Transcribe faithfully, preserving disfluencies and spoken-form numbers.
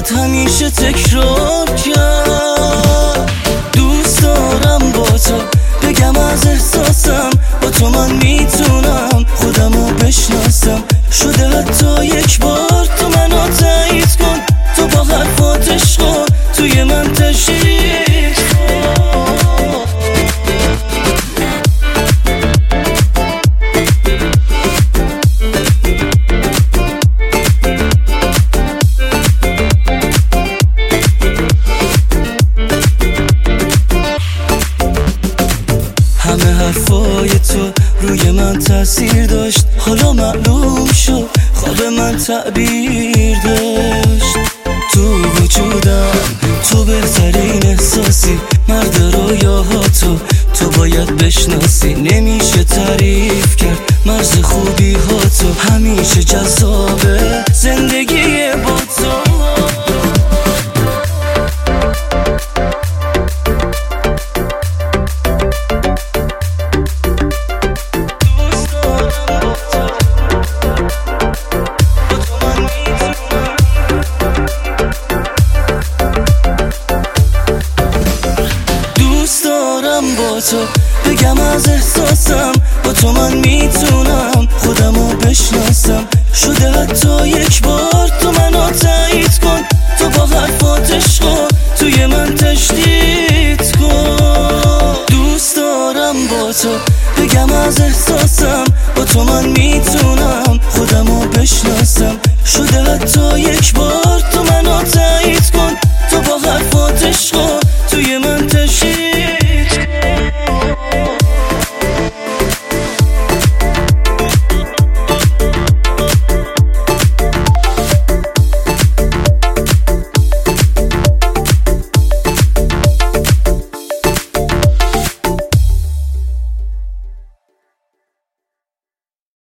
باید همیشه تکرار کرد. دوست دارم با تو بگم از احساسم، با تو من میتونم خودمو بشناسم. شده حتی یک بار تو منو تایید کن، تو با حرفات عشقا توی من تشریح کن. همه حرفای تو روی من تاثیر داشت، حالا معلوم شد خواب من تعبیر داشت. تو وجودم تو بهترین احساسی، مرد رویاهاتو تو باید بشناسی. نمیشه تعریف کرد مرز خوبی ها تو، همیشه جذابه زندگی با تو. با تو بگم از احساسم، با تو من میتونم خودمو بشناسم. شده حتی یک بار